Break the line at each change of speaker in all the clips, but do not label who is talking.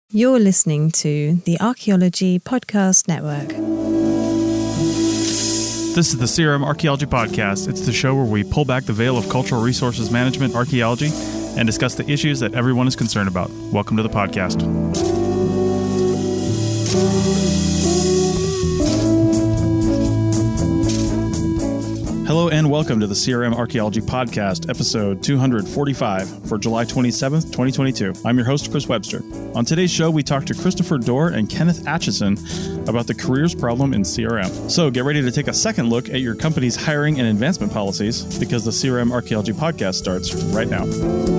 You're listening to the Archaeology Podcast Network.
This is the CRM Archaeology Podcast. It's the show where we pull back the veil of cultural resources management, archaeology, and discuss the issues that everyone is concerned about. Welcome to the podcast. Hello and welcome to the CRM Archaeology Podcast, episode 245 for July 27th, 2022. I'm your host, Chris Webster. On today's show, we talk to Christopher Dorr and Kenneth Atchison about the careers problem in CRM. So get ready to take a second look at your company's hiring and advancement policies because the CRM Archaeology Podcast starts right now.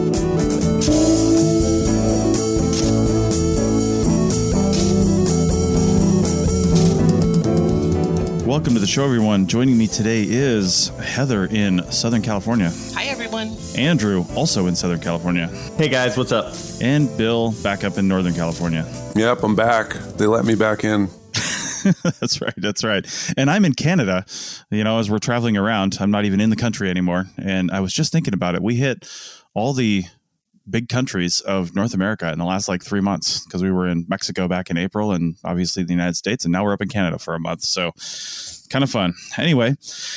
Welcome to the show, everyone. Joining me today is Heather in Southern California.
Hi, everyone.
Andrew, also in Southern California.
Hey, guys, what's up?
And Bill, back up in Northern California.
Yep, I'm back. They let me back in.
That's right. And I'm in Canada. You know, as we're traveling around, I'm not even in the country anymore. And I was just thinking about it. We hit all the big countries of North America in the last 3 months because we were in Mexico back in April and obviously the United States. And now we're up in Canada for a month. So kind of fun. Anyway,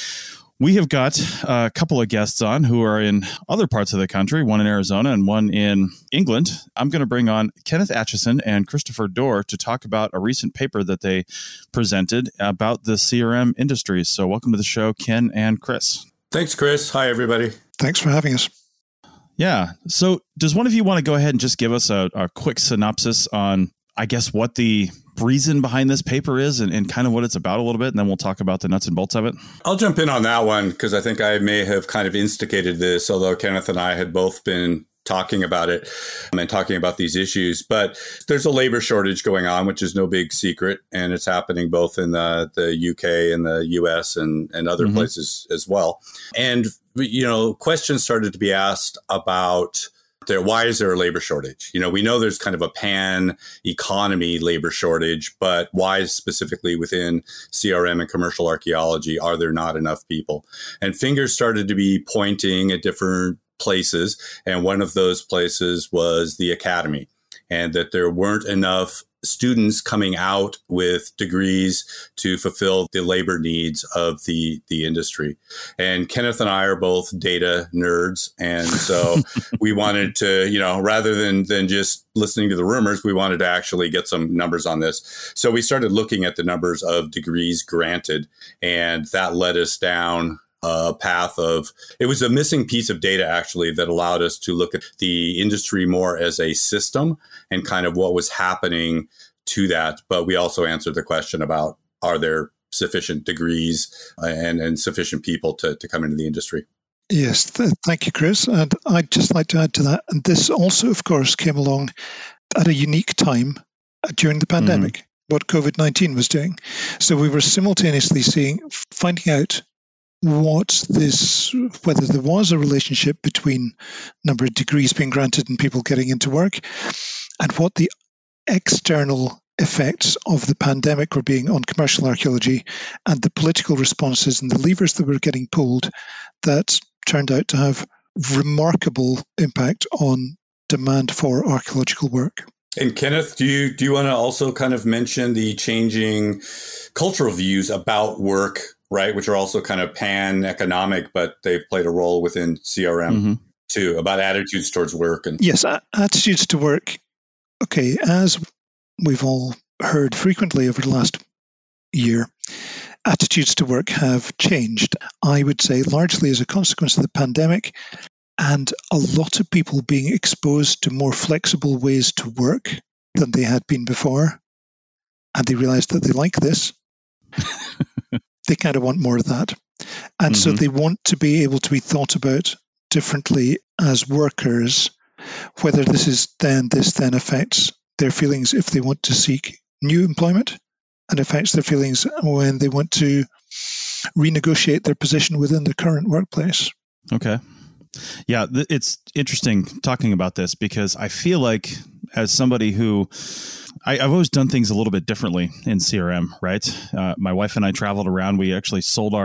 we have got a couple of guests on who are in other parts of the country, one in Arizona and one in England. I'm going to bring on Kenneth Atchison and Christopher Dorr to talk about a recent paper that they presented about the CRM industry. So welcome to the show, Ken and Chris.
Thanks, Chris. Hi, everybody.
Thanks for having us.
Yeah. So does one of you want to go ahead and just give us a quick synopsis on, I guess, what the reason behind this paper is and kind of what it's about a little bit, and then we'll talk about the nuts and bolts of it?
I'll jump in on that one because I think I may have kind of instigated this, although Kenneth and I had both been talking about it and talking about these issues. But there's a labor shortage going on, which is no big secret, and it's happening both in the UK and the US and other places as well. And, you know, questions started to be asked about why is there a labor shortage? You know, we know there's kind of a pan-economy labor shortage, but why specifically within CRM and commercial archaeology are there not enough people? And fingers started to be pointing at different places, and one of those places was the academy, and that there weren't enough students coming out with degrees to fulfill the labor needs of the industry. And Kenneth and I are both data nerds. And so we wanted to, you know, rather than just listening to the rumors, we wanted to actually get some numbers on this. So we started looking at the numbers of degrees granted, and that led us down a path of, it was a missing piece of data actually that allowed us to look at the industry more as a system and kind of what was happening to that. But we also answered the question about, are there sufficient degrees and sufficient people to come into the industry?
Yes, thank you, Chris. And I'd just like to add to that. And this also, of course, came along at a unique time during the pandemic, what COVID-19 was doing. So we were simultaneously finding out whether there was a relationship between number of degrees being granted and people getting into work, and what the external effects of the pandemic were being on commercial archaeology, and the political responses and the levers that were getting pulled that turned out to have remarkable impact on demand for archaeological work.
And Kenneth, do you want to also kind of mention the changing cultural views about work, right, which are also kind of pan-economic, but they've played a role within CRM too, about attitudes towards work? And
yes, attitudes to work. Okay, as we've all heard frequently over the last year, attitudes to work have changed, I would say, largely as a consequence of the pandemic and a lot of people being exposed to more flexible ways to work than they had been before. And they realized that they like this. They kind of want more of that. And so they want to be able to be thought about differently as workers, whether this then affects their feelings if they want to seek new employment, and affects their feelings when they want to renegotiate their position within the current workplace.
Okay. Yeah, it's interesting talking about this because I feel like as somebody who I've always done things a little bit differently in CRM, right? My wife and I traveled around. We actually sold our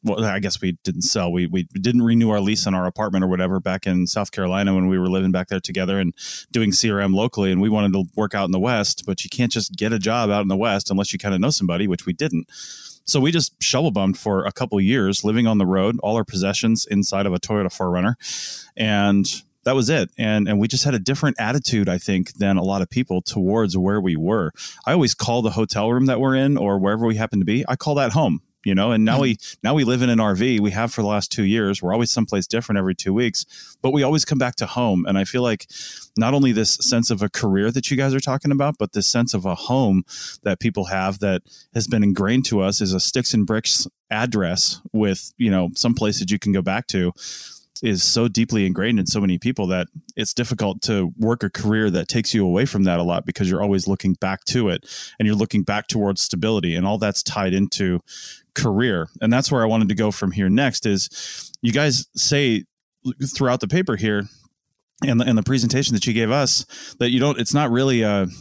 well, I guess we didn't sell. We didn't renew our lease on our apartment or whatever back in South Carolina when we were living back there together and doing CRM locally. And we wanted to work out in the West, but you can't just get a job out in the West unless you kind of know somebody, which we didn't. So we just shovel bummed for a couple of years, living on the road, all our possessions inside of a Toyota 4Runner. And that was it. And we just had a different attitude, I think, than a lot of people towards where we were. I always call the hotel room that we're in or wherever we happen to be, I call that home. And now we live in an RV. We have for the last 2 years. We're always someplace different every 2 weeks, but we always come back to home. And I feel like not only this sense of a career that you guys are talking about, but this sense of a home that people have that has been ingrained to us is a sticks and bricks address with, some place that you can go back to, is so deeply ingrained in so many people that it's difficult to work a career that takes you away from that a lot, because you're always looking back to it and you're looking back towards stability, and all that's tied into career. And that's where I wanted to go from here next. Is you guys say throughout the paper here and the presentation that you gave us that it's not really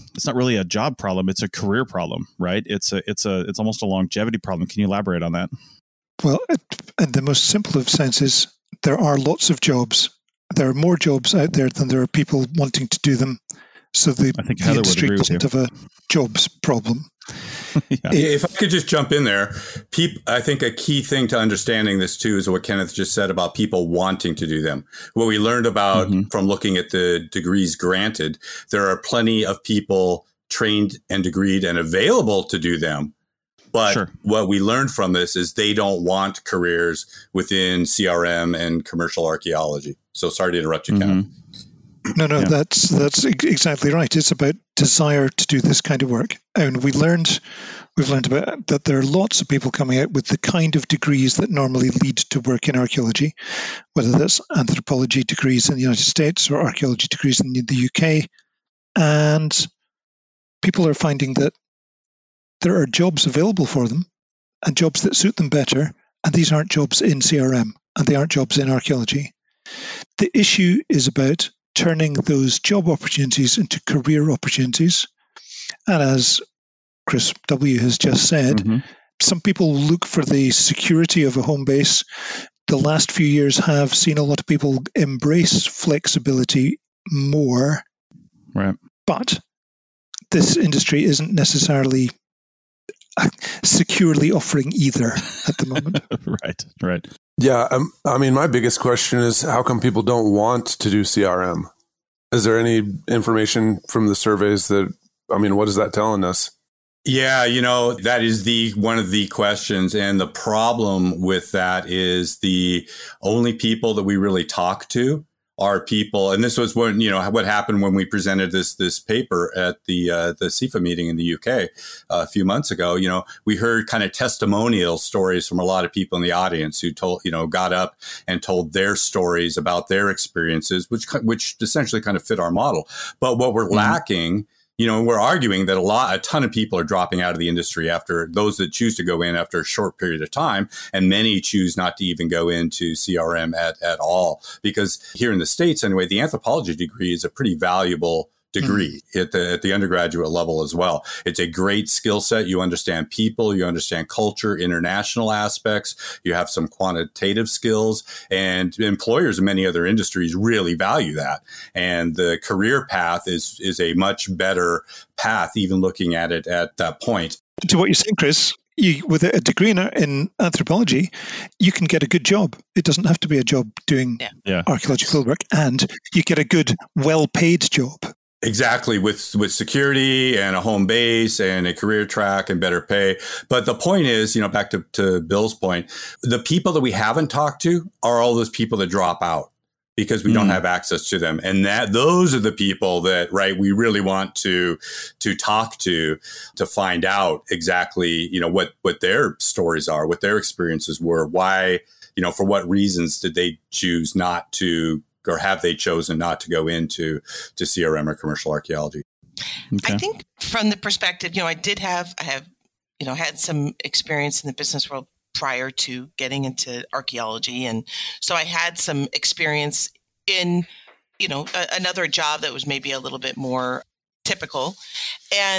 a job problem. It's a career problem, right? It's almost a longevity problem. Can you elaborate on that?
Well, in the most simple of senses, there are lots of jobs. There are more jobs out there than there are people wanting to do them. So the industry doesn't have a jobs problem.
Yeah. If I could just jump in there, I think a key thing to understanding this too is what Kenneth just said about people wanting to do them. What we learned about from looking at the degrees granted, there are plenty of people trained and degreed and available to do them. But what we learned from this is they don't want careers within CRM and commercial archaeology. So sorry to interrupt you, Kenneth.
No, that's exactly right. It's about desire to do this kind of work. And we've learned about that there are lots of people coming out with the kind of degrees that normally lead to work in archaeology, whether that's anthropology degrees in the United States or archaeology degrees in the UK. And people are finding that there are jobs available for them and jobs that suit them better. And these aren't jobs in CRM and they aren't jobs in archaeology. The issue is about turning those job opportunities into career opportunities. And as Chris W. has just said, some people look for the security of a home base. The last few years have seen a lot of people embrace flexibility more.
Right.
But this industry isn't necessarily securely offering either at the moment.
Right.
Yeah. My biggest question is how come people don't want to do CRM? Is there any information from the surveys what is that telling us?
Yeah, that is one of the questions. And the problem with that is the only people that we really talk to are people, and this was when, what happened when we presented this paper at the CIFA meeting in the UK a few months ago. We heard kind of testimonial stories from a lot of people in the audience who got up and told their stories about their experiences, which essentially kind of fit our model. But what we're lacking, we're arguing that a ton of people are dropping out of the industry after those that choose to go in after a short period of time. And many choose not to even go into CRM at all, because here in the States, anyway, the anthropology degree is a pretty valuable degree at the undergraduate level as well. It's a great skill set. You understand people, you understand culture, international aspects, you have some quantitative skills, and employers in many other industries really value that. And the career path is a much better path, even looking at it at that point.
To what you're saying, Chris, with a degree in anthropology, you can get a good job. It doesn't have to be a job doing archaeological work, and you get a good, well-paid job.
Exactly, with security and a home base and a career track and better pay. But the point is, back to Bill's point, the people that we haven't talked to are all those people that drop out because we don't have access to them. And those are the people that, we really want to talk to find out exactly, what their stories are, what their experiences were, why, for what reasons did they choose not to, or have they chosen not to go into CRM or commercial archaeology?
Okay. I think from the perspective, I have had some experience in the business world prior to getting into archaeology. And so I had some experience in, another job that was maybe a little bit more typical. And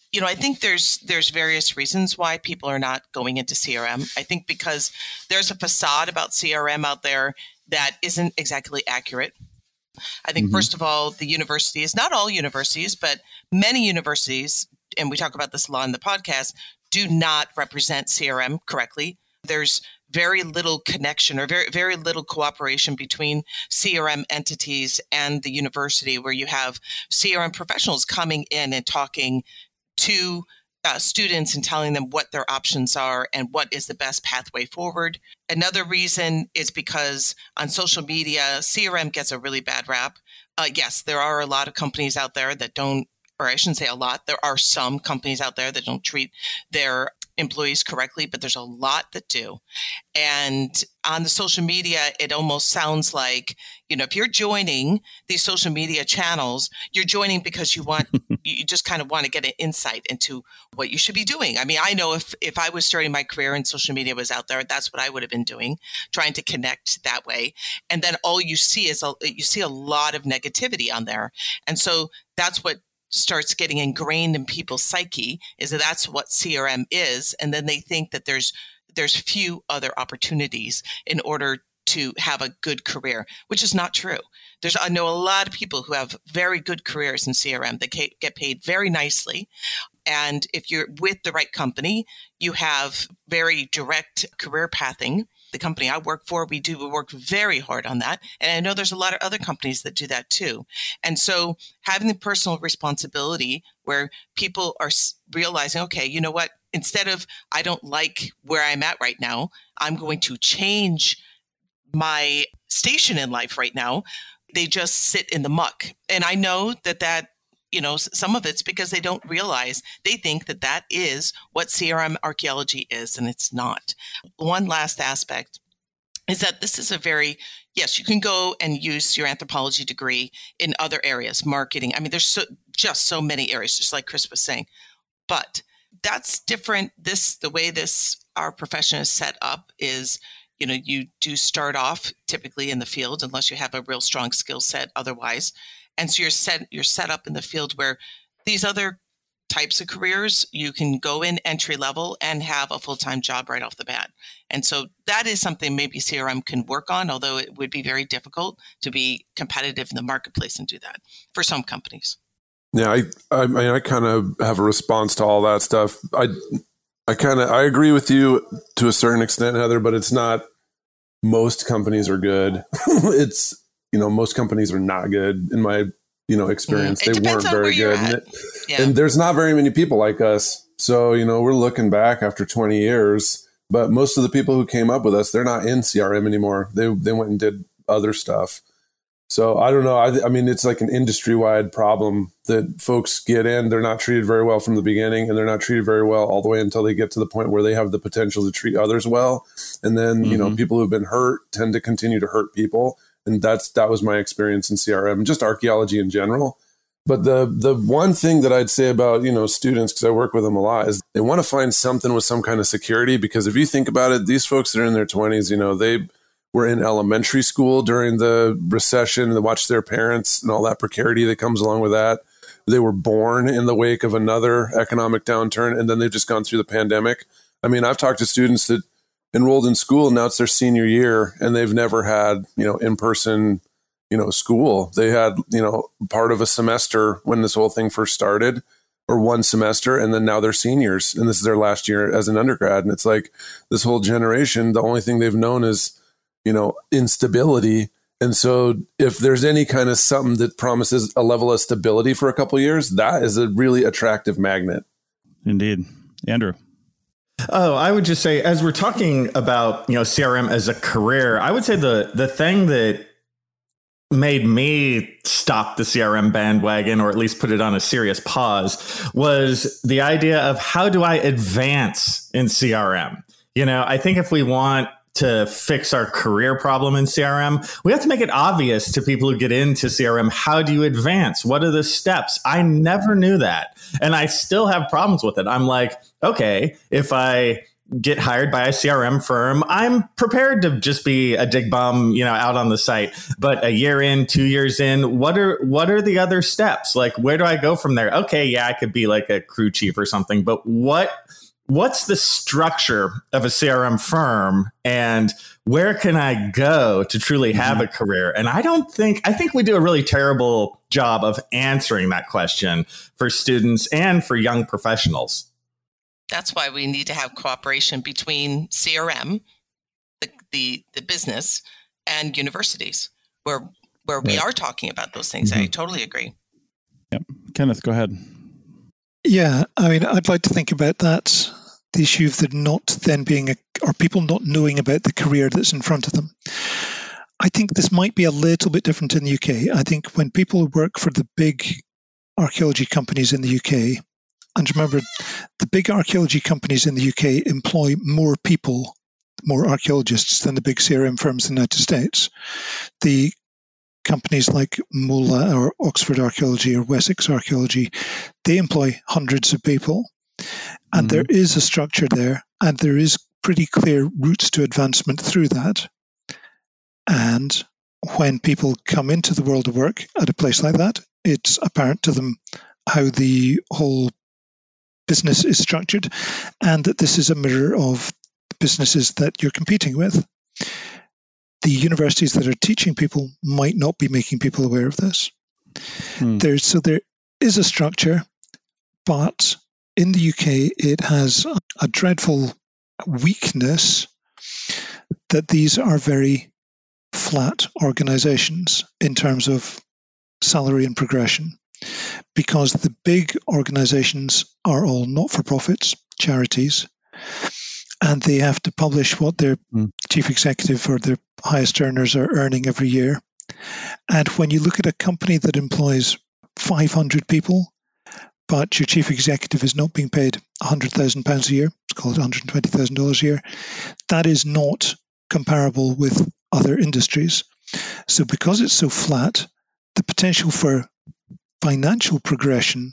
I think there's various reasons why people are not going into CRM. I think because there's a facade about CRM out there that isn't exactly accurate. I think, first of all, the universities, not all universities, but many universities, and we talk about this a lot in the podcast, do not represent CRM correctly. There's very little connection or very, very little cooperation between CRM entities and the university, where you have CRM professionals coming in and talking to students and telling them what their options are and what is the best pathway forward. Another reason is because on social media, CRM gets a really bad rap. Yes, there are a lot of companies out there that don't, or I shouldn't say a lot, there are some companies out there that don't treat their employees correctly, but there's a lot that do. And on the social media, it almost sounds like, if you're joining these social media channels, you're joining because you just kind of want to get an insight into what you should be doing. I mean, I know if I was starting my career and social media was out there, that's what I would have been doing, trying to connect that way. And then all you see is you see a lot of negativity on there. And so that's what starts getting ingrained in people's psyche, is that that's what CRM is. And then they think that there's few other opportunities in order to have a good career, which is not true. I know a lot of people who have very good careers in CRM that get paid very nicely. And if you're with the right company, you have very direct career pathing. The company I work for, we work very hard on that. And I know there's a lot of other companies that do that too. And so having the personal responsibility where people are realizing, okay, you know what, instead of, I don't like where I'm at right now, I'm going to change my station in life right now. They just sit in the muck. And I know that some of it's because they don't realize, they think that is what CRM archaeology is, and it's not. One last aspect is that this is yes, you can go and use your anthropology degree in other areas, marketing. I mean, there's just so many areas, just like Chris was saying, but that's different. The way our profession is set up is, you do start off typically in the field, unless you have a real strong skill set otherwise. And so you're set up in the field where these other types of careers, you can go in entry level and have a full-time job right off the bat. And so that is something maybe CRM can work on, although it would be very difficult to be competitive in the marketplace and do that for some companies.
Yeah, I kind of have a response to all that stuff. I agree with you to a certain extent, Heather, but it's not most companies are good. It's, most companies are not good in my, experience. They weren't very good. And there's not very many people like us. So, we're looking back after 20 years, but most of the people who came up with us, they're not in CRM anymore. They went and did other stuff. So I don't know. I mean, it's like an industry-wide problem that folks get in. They're not treated very well from the beginning, and they're not treated very well all the way until they get to the point where they have the potential to treat others well. And then, people who've been hurt tend to continue to hurt people. And that was my experience in CRM, just archaeology in general. But the one thing that I'd say about, students, because I work with them a lot, is they want to find something with some kind of security. Because if you think about it, these folks that are in their 20s, they were in elementary school during the recession. They watched their parents and all that precarity that comes along with that. They were born in the wake of another economic downturn, and then they've just gone through the pandemic. I mean, I've talked to students that enrolled in school, and now it's their senior year, and they've never had, in-person, school. They had, part of a semester when this whole thing first started, or one semester, and then now they're seniors, and this is their last year as an undergrad. And it's like this whole generation, the only thing they've known is, instability. And so if there's any kind of something that promises a level of stability for a couple of years, that is a really attractive magnet.
Indeed. Andrew.
Oh, I would just say, as we're talking about, CRM as a career, I would say the thing that made me stop the CRM bandwagon, or at least put it on a serious pause, was the idea of how do I advance in CRM? I think if we want to fix our career problem in CRM, we have to make it obvious to people who get into CRM. How do you advance? What are the steps? I never knew that. And I still have problems with it. I'm like, okay, if I get hired by a CRM firm, I'm prepared to just be a dig bum, out on the site. But a year in, 2 years in, what are the other steps? Like, where do I go from there? Okay, yeah, I could be like a crew chief or something, but what's the structure of a CRM firm, and where can I go to truly have a career? And I think we do a really terrible job of answering that question for students and for young professionals.
That's why we need to have cooperation between CRM, the business, and universities, where we are talking about those things. I totally agree.
Yep. Kenneth, go ahead.
Yeah, I mean, I'd like to think about that, the issue of there not then being or people not knowing about the career that's in front of them. I think this might be a little bit different in the UK. I think when people work for the big archaeology companies in the UK, and remember, the big archaeology companies in the UK employ more people, more archaeologists, than the big CRM firms in the United States. The companies like MOLA or Oxford Archaeology or Wessex Archaeology, they employ hundreds of people. And there is a structure there, and there is pretty clear routes to advancement through that. And when people come into the world of work at a place like that, it's apparent to them how the whole business is structured, and that this is a mirror of businesses that you're competing with. The universities that are teaching people might not be making people aware of this. There is a structure, but in the UK, it has a dreadful weakness that these are very flat organizations in terms of salary and progression, because the big organizations are all not-for-profits, charities, and they have to publish what their chief executive or their highest earners are earning every year. And when you look at a company that employs 500 people, but your chief executive is not being paid £100,000 a year, it's called $120,000 a year, that is not comparable with other industries. So because it's so flat, the potential for financial progression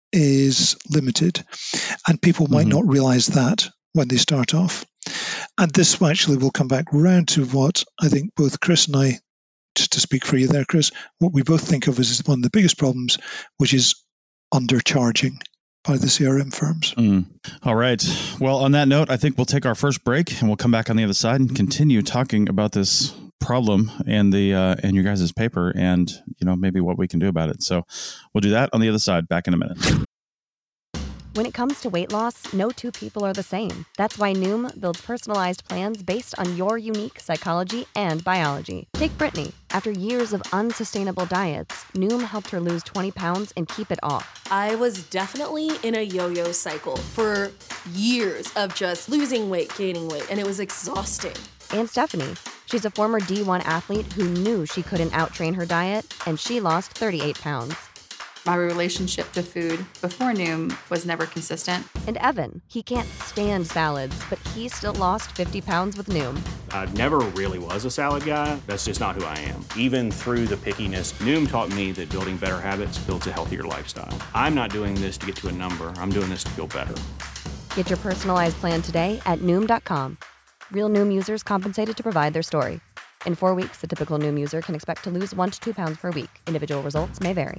is limited, and people might not realize that when they start off. And this actually will come back round to what I think both Chris and I, just to speak for you there, Chris, what we both think of as one of the biggest problems, which is undercharging by the CRM firms.
All right. Well, on that note, I think we'll take our first break, and we'll come back on the other side and continue talking about this problem and and your guys' paper, and maybe what we can do about it. So we'll do that on the other side. Back in a minute.
When it comes to weight loss, no two people are the same. That's why Noom builds personalized plans based on your unique psychology and biology. Take Brittany. After years of unsustainable diets, Noom helped her lose 20 pounds and keep it off.
I was definitely in a yo-yo cycle for years of just losing weight, gaining weight, and it was exhausting.
And Stephanie. She's a former D1 athlete who knew she couldn't outtrain her diet, and she lost 38 pounds.
My relationship to food before Noom was never consistent.
And Evan, he can't stand salads, but he still lost 50 pounds with Noom.
I never really was a salad guy. That's just not who I am. Even through the pickiness, Noom taught me that building better habits builds a healthier lifestyle. I'm not doing this to get to a number. I'm doing this to feel better.
Get your personalized plan today at Noom.com. Real Noom users compensated to provide their story. In 4 weeks, the typical Noom user can expect to lose 1 to 2 pounds per week. Individual results may vary.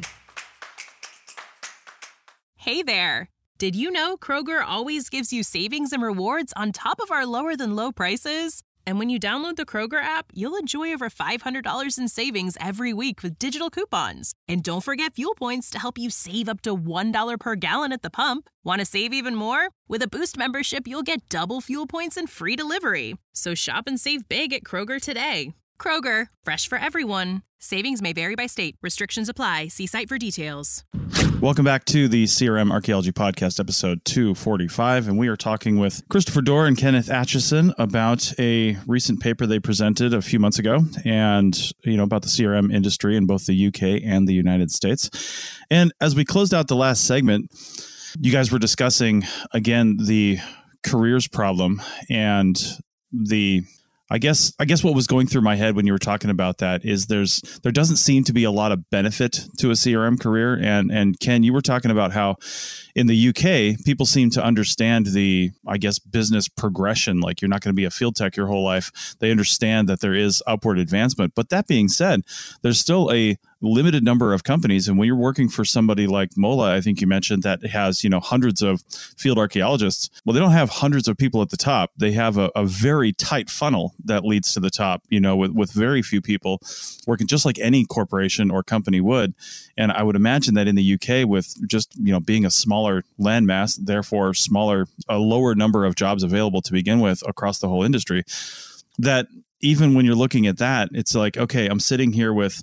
Hey there! Did you know Kroger always gives you savings and rewards on top of our lower-than-low prices? And when you download the Kroger app, you'll enjoy over $500 in savings every week with digital coupons. And don't forget fuel points to help you save up to $1 per gallon at the pump. Want to save even more? With a Boost membership, you'll get double fuel points and free delivery. So shop and save big at Kroger today. Kroger, fresh for everyone. Savings may vary by state. Restrictions apply. See site for details.
Welcome back to the CRM Archaeology Podcast, episode 245. And we are talking with Christopher Dorr and Kenneth Atchison about a recent paper they presented a few months ago, and about the CRM industry in both the UK and the United States. And as we closed out the last segment, you guys were discussing, again, the careers problem and the I guess what was going through my head when you were talking about that is there doesn't seem to be a lot of benefit to a CRM career. And Ken, you were talking about how in the UK, people seem to understand the, I guess, business progression. Like you're not going to be a field tech your whole life. They understand that there is upward advancement. But that being said, there's still a limited number of companies. And when you're working for somebody like Mola, I think you mentioned that has, hundreds of field archaeologists. Well, they don't have hundreds of people at the top. They have a very tight funnel that leads to the top, with very few people working, just like any corporation or company would. And I would imagine that in the UK, with just, being a smaller landmass, therefore a lower number of jobs available to begin with across the whole industry, that even when you're looking at that, it's like, okay, I'm sitting here with,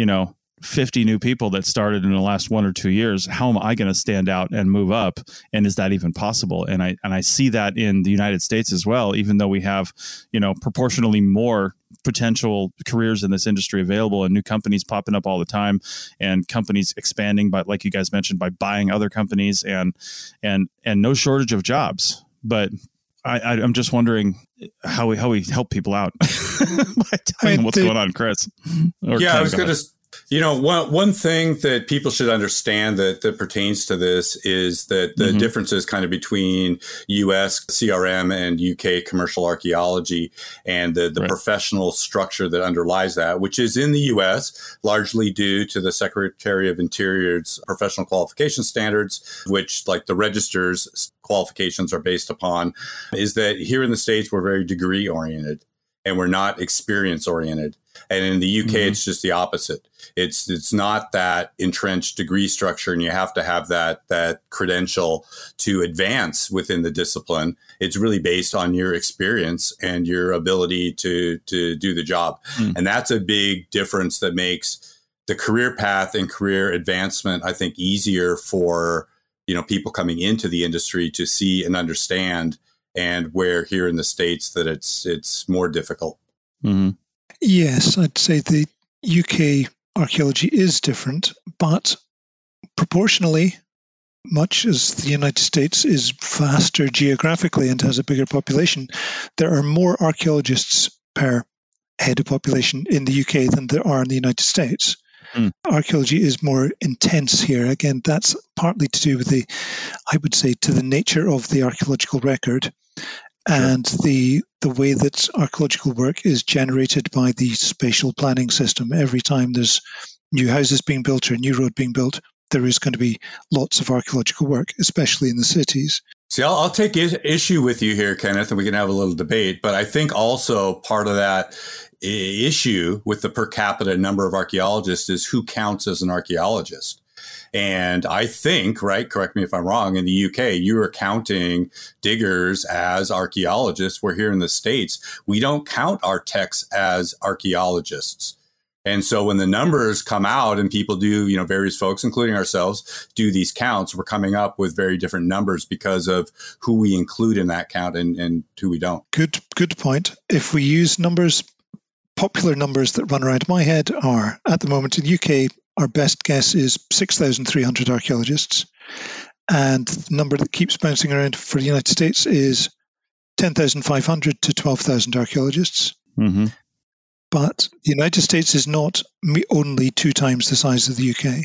50 new people that started in the last 1 or 2 years. How am I going to stand out and move up? And is that even possible? And I see that in the United States as well, even though we have, proportionally more potential careers in this industry available and new companies popping up all the time and companies expanding by, like you guys mentioned, by buying other companies and no shortage of jobs. But I'm just wondering how we help people out by telling them what's going on, Chris.
I was going to. One thing that people should understand that pertains to this is that the differences kind of between U.S. CRM and UK commercial archaeology and the right. professional structure that underlies that, which is in the U.S. largely due to the Secretary of Interior's professional qualification standards, which, like the register's qualifications are based upon, is that here in the States, we're very degree oriented and we're not experience oriented. And in the UK, it's just the opposite. It's not that entrenched degree structure, and you have to have that credential to advance within the discipline. It's really based on your experience and your ability to do the job. And that's a big difference that makes the career path and career advancement, I think, easier for people coming into the industry to see and understand, and where here in the States that it's more difficult.
Mm-hmm.
Yes, I'd say the UK archaeology is different, but proportionally, much as the United States is vaster geographically and has a bigger population, there are more archaeologists per head of population in the UK than there are in the United States. Archaeology is more intense here. Again, that's partly to do with to the nature of the archaeological record. And the way that archaeological work is generated by the spatial planning system. Every time there's new houses being built or a new road being built, there is going to be lots of archaeological work, especially in the cities.
See, I'll take issue with you here, Kenneth, and we can have a little debate. But I think also part of that issue with the per capita number of archaeologists is who counts as an archaeologist. And I think, right, correct me if I'm wrong, in the UK, you are counting diggers as archaeologists, where here in the States, we don't count our techs as archaeologists. And so when the numbers come out and people do, various folks, including ourselves, do these counts, we're coming up with very different numbers because of who we include in that count and who we don't.
Good point. If we use numbers, popular numbers that run around my head are, at the moment in the UK, our best guess is 6,300 archaeologists. And the number that keeps bouncing around for the United States is 10,500 to 12,000 archaeologists.
Mm-hmm.
But the United States is not only 2 times the size of the UK.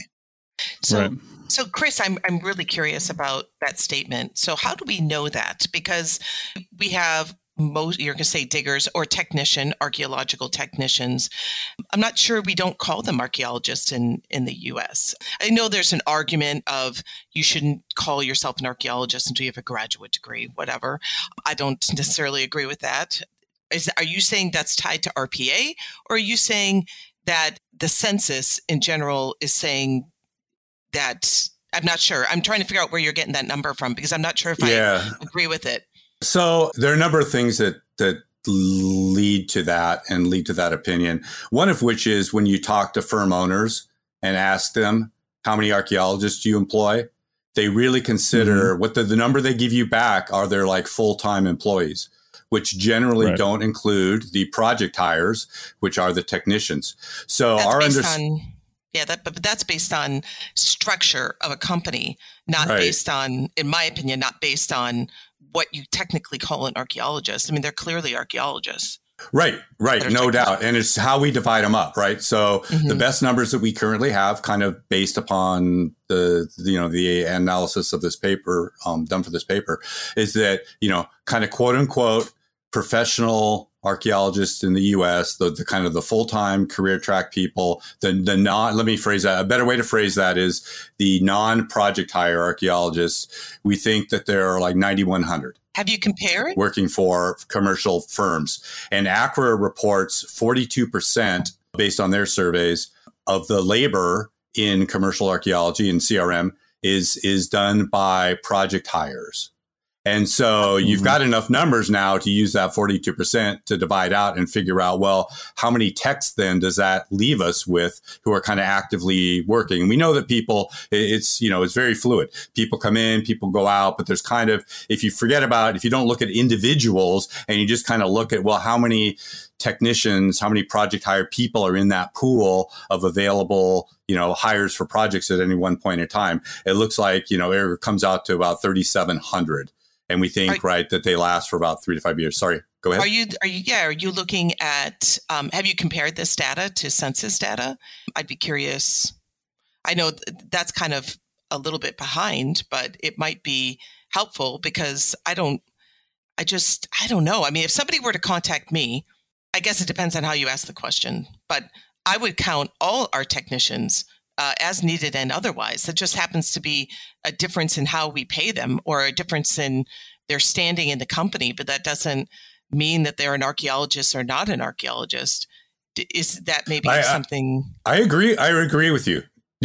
So Chris, I'm really curious about that statement. So how do we know that? Because we have you're going to say diggers or archaeological technicians. I'm not sure we don't call them archaeologists in the U.S. I know there's an argument of you shouldn't call yourself an archaeologist until you have a graduate degree, whatever. I don't necessarily agree with that. Are you saying that's tied to RPA, or are you saying that the census in general is saying that? I'm not sure. I'm trying to figure out where you're getting that number from, because I'm not sure if I agree with it.
So there are a number of things that lead to that and lead to that opinion. One of which is when you talk to firm owners and ask them, how many archaeologists do you employ? They really consider what the number they give you back are their like full-time employees, which generally don't include the project hires, which are the technicians. So
but that's based on structure of a company, not based on, in my opinion, not based on what you technically call an archaeologist. I mean, they're clearly archaeologists.
Right. No doubt. And it's how we divide them up, right? So the best numbers that we currently have, kind of based upon the analysis of this paper, done for this paper, is that, kind of quote unquote professional archaeologists in the U.S., the kind of the full-time career track people, let me phrase that. A better way to phrase that is the non-project hire archaeologists. We think that there are like 9,100.
Have you compared?
Working for commercial firms. And ACRA reports 42% based on their surveys of the labor in commercial archaeology and CRM is done by project hires. And so you've got enough numbers now to use that 42% to divide out and figure out, well, how many techs then does that leave us with who are kind of actively working? And we know that people, it's very fluid. People come in, people go out, but there's kind of, if you don't look at individuals and you just kind of look at, well, how many technicians, how many project hire people are in that pool of available, hires for projects at any one point in time, it looks like, it comes out to about 3,700. And we think, that they last for about 3 to 5 years. Sorry, go ahead.
Are you looking at, have you compared this data to census data? I'd be curious. I know that's kind of a little bit behind, but it might be helpful because I don't know. I mean, if somebody were to contact me, I guess it depends on how you ask the question, but I would count all our technicians as needed and otherwise. It just happens to be a difference in how we pay them or a difference in their standing in the company, but that doesn't mean that they're an archaeologist or not an archaeologist. Is that maybe something? I
agree with you.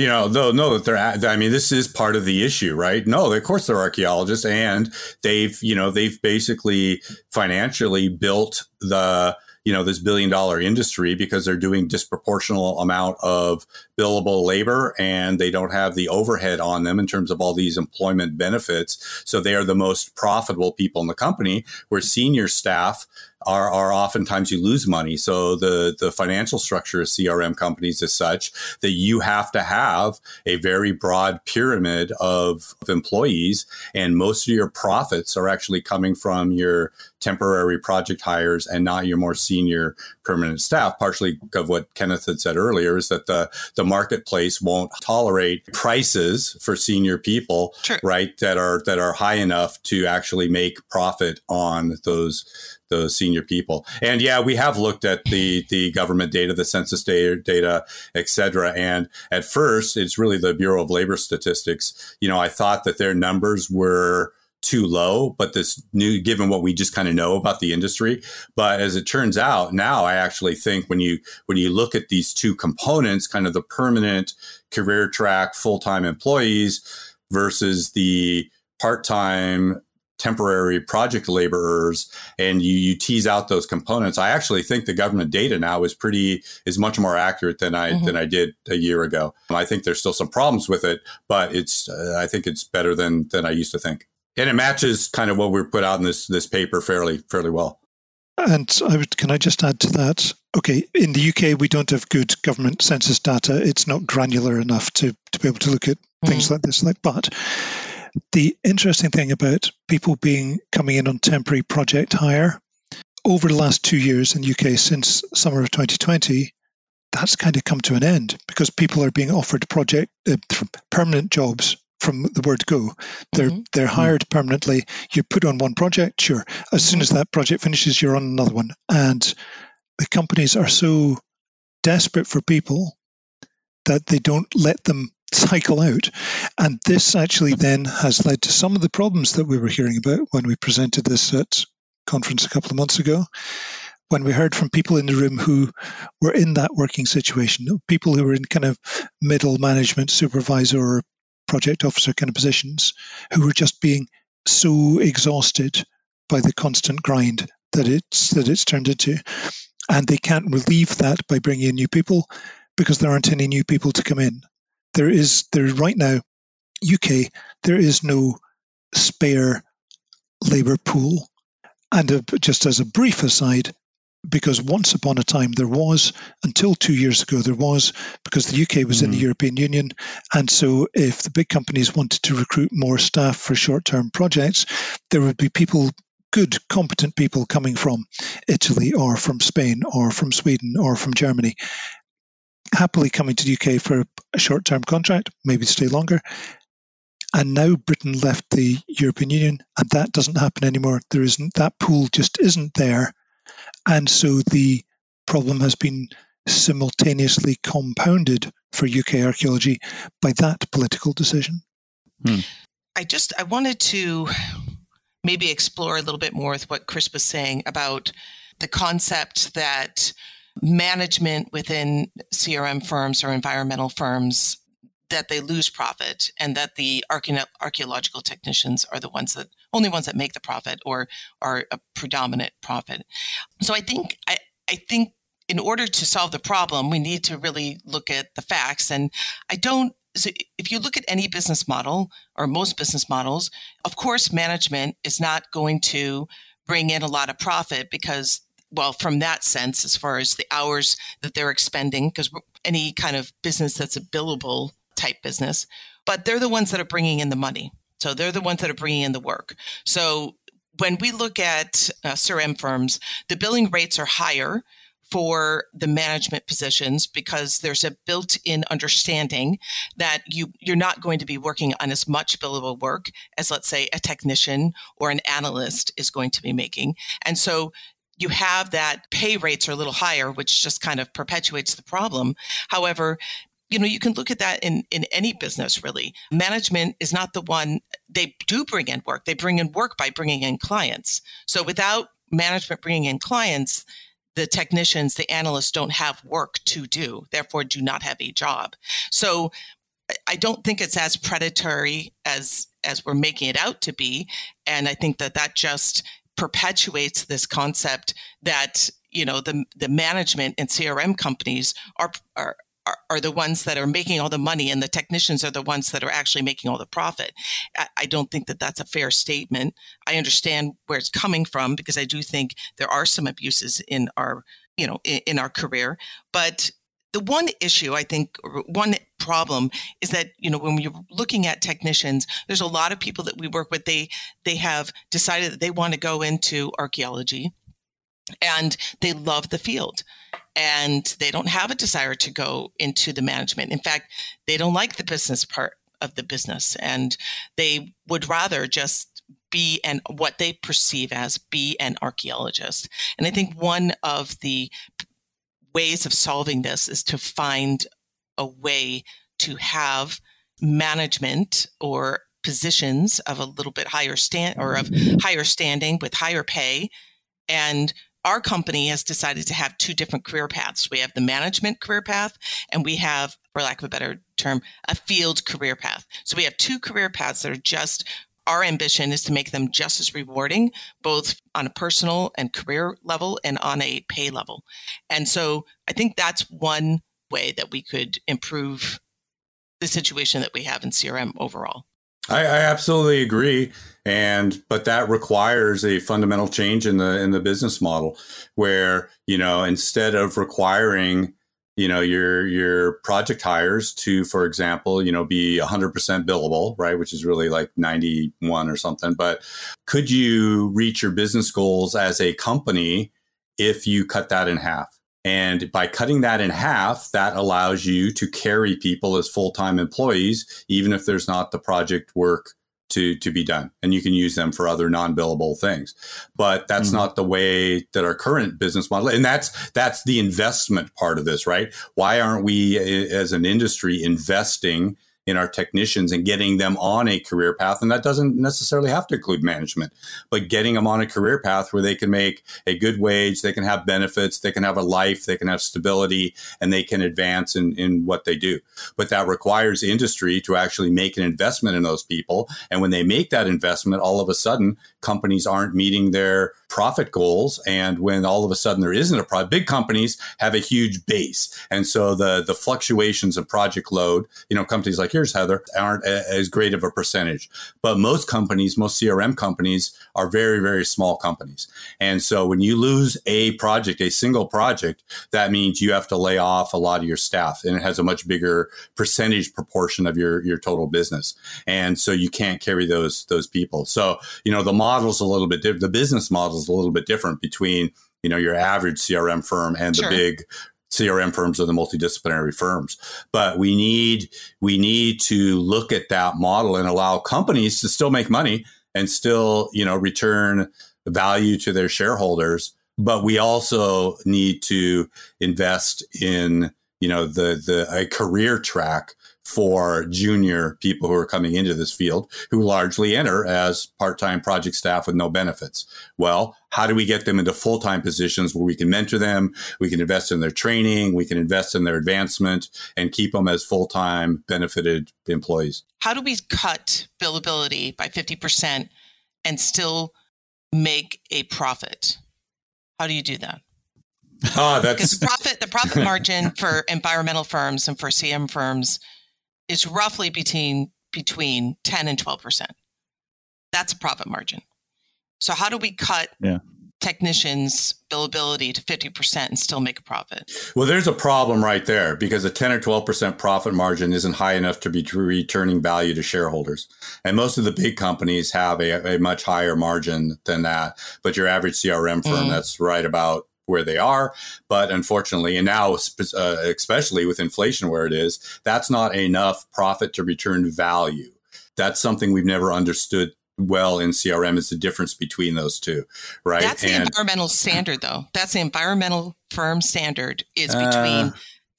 This is part of the issue, right? No, of course they're archaeologists, and they've basically financially built this $1 billion industry because they're doing disproportional amount of billable labor and they don't have the overhead on them in terms of all these employment benefits. So they are the most profitable people in the company, where senior staff are oftentimes you lose money. So the financial structure of CRM companies is such that you have to have a very broad pyramid of employees, and most of your profits are actually coming from your temporary project hires and not your more senior permanent staff. Partially of what Kenneth had said earlier is that the marketplace won't tolerate prices for senior people,
sure,
right, that are high enough to actually make profit on those senior people. And yeah, we have looked at the government data, the census data, et cetera. And at first, it's really the Bureau of Labor Statistics. I thought that their numbers were too low, but given what we just kind of know about the industry. But as it turns out, now I actually think when you look at these two components, kind of the permanent career track full-time employees versus the part-time temporary project laborers, and you tease out those components, I actually think the government data now is much more accurate than I did a year ago. I think there's still some problems with it, but I think it's better than I used to think. And it matches kind of what we put out in this paper fairly well.
And can I just add to that? Okay, in the UK, we don't have good government census data. It's not granular enough to be able to look at things like this. But the interesting thing about people coming in on temporary project hire, over the last 2 years in the UK since summer of 2020, that's kind of come to an end because people are being offered permanent jobs from the word go. They're hired permanently. You're put on one project, sure. As soon as that project finishes, you're on another one. And the companies are so desperate for people that they don't let them cycle out. And this actually then has led to some of the problems that we were hearing about when we presented this at conference a couple of months ago, when we heard from people in the room who were in that working situation, people who were in kind of middle management, supervisor or project officer kind of positions, who were just being so exhausted by the constant grind that it's turned into. And they can't relieve that by bringing in new people because there aren't any new people to come in. There right now, UK, there is no spare labour pool. And just as a brief aside, because once upon a time there was, until 2 years ago there was, because the UK was in the European Union, and so if the big companies wanted to recruit more staff for short-term projects, there would be people good, competent people coming from Italy or from Spain or from Sweden or from Germany, happily coming to the UK for a short-term contract, maybe stay longer. And now Britain left the European Union, and that doesn't happen anymore. That pool just isn't there. And so the problem has been simultaneously compounded for UK archaeology by that political decision.
I wanted to maybe explore a little bit more with what Chris was saying about the concept that management within CRM firms or environmental firms, that they lose profit, and that the archaeological technicians are the only ones that make the profit or are a predominant profit. So I think in order to solve the problem, we need to really look at the facts. And so if you look at any business model or most business models, of course, management is not going to bring in a lot of profit because, well, from that sense, as far as the hours that they're expending, because any kind of business that's a billable type business, but they're the ones that are bringing in the money. So they're the ones that are bringing in the work. So when we look at CRM firms, the billing rates are higher for the management positions because there's a built-in understanding that you're not going to be working on as much billable work as, let's say, a technician or an analyst is going to be making. And so you have that pay rates are a little higher, which just kind of perpetuates the problem. However, you can look at that in any business, really. Management is not the one. They do bring in work. They bring in work by bringing in clients. So without management bringing in clients, the technicians, the analysts don't have work to do, therefore do not have a job. So I don't think it's as predatory as we're making it out to be. And I think that just perpetuates this concept that, the management and CRM companies are the ones that are making all the money and the technicians are the ones that are actually making all the profit. I don't think that that's a fair statement. I understand where it's coming from because I do think there are some abuses in our career. But the one issue, I think, one problem is that, when you're looking at technicians, there's a lot of people that we work with, they have decided that they want to go into archaeology and they love the field. And they don't have a desire to go into the management. In fact, they don't like the business part of the business. And they would rather just be what they perceive as be an archaeologist. And I think one of the ways of solving this is to find a way to have management or positions of a little bit higher higher standing with higher pay. And our company has decided to have two different career paths. We have the management career path, and we have, for lack of a better term, a field career path. So we have two career paths that are our ambition is to make them just as rewarding, both on a personal and career level and on a pay level. And so I think that's one way that we could improve the situation that we have in CRM overall.
I absolutely agree. But that requires a fundamental change in the business model where, instead of requiring, your project hires to, for example, be 100% billable, right? Which is really like 91 or something. But could you reach your business goals as a company if you cut that in half? And by cutting that in half, that allows you to carry people as full-time employees, even if there's not the project work to be done. And you can use them for other non-billable things. But that's not the way that our current business model, and that's the investment part of this, right? Why aren't we as an industry investing in our technicians and getting them on a career path? And that doesn't necessarily have to include management, but getting them on a career path where they can make a good wage, they can have benefits, they can have a life, they can have stability, and they can advance in what they do. But that requires industry to actually make an investment in those people. And when they make that investment, all of a sudden, companies aren't meeting their profit goals. And when all of a sudden there isn't a profit, big companies have a huge base. And so the fluctuations of project load, companies like peers, Heather, aren't as great of a percentage. But most companies, most CRM companies are very, very small companies. And so when you lose a project, a single project, that means you have to lay off a lot of your staff, and it has a much bigger percentage proportion of your total business. And so you can't carry those people. So, the model's a little bit different. The business model is a little bit different between, your average CRM firm and the big CRM firms or the multidisciplinary firms. But we need to look at that model and allow companies to still make money and still, return value to their shareholders. But we also need to invest in, a career track for junior people who are coming into this field, who largely enter as part-time project staff with no benefits. Well, how do we get them into full-time positions where we can mentor them, we can invest in their training, we can invest in their advancement, and keep them as full-time benefited employees?
How do we cut billability by 50% and still make a profit? How do you do that? Because the profit margin for environmental firms and for CM firms is roughly between 10 and 12%. That's a profit margin. So how do we cut technicians' billability to 50% and still make a profit?
Well, there's a problem right there, because a 10 or 12% profit margin isn't high enough to be returning value to shareholders. And most of the big companies have a much higher margin than that. But your average CRM firm, that's right about where they are. But unfortunately, and now especially with inflation where it is, that's not enough profit to return value. That's something we've never understood well in CRM, is the difference between those two, right?
That's the environmental standard, though. That's the environmental firm standard is between...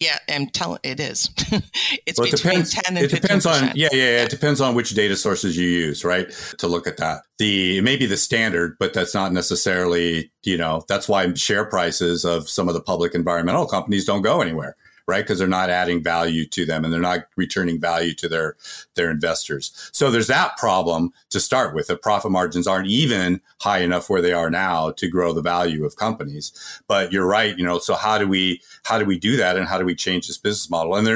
it is. It's between 10 and 15%.
It depends on, it depends on which data sources you use, right, to look at that. It may be the standard, but that's not necessarily, that's why share prices of some of the public environmental companies don't go anywhere, right? Because they're not adding value to them and they're not returning value to their investors. So there's that problem to start with. The profit margins aren't even high enough where they are now to grow the value of companies. But you're right, so how do we do that, and how do we change this business model? And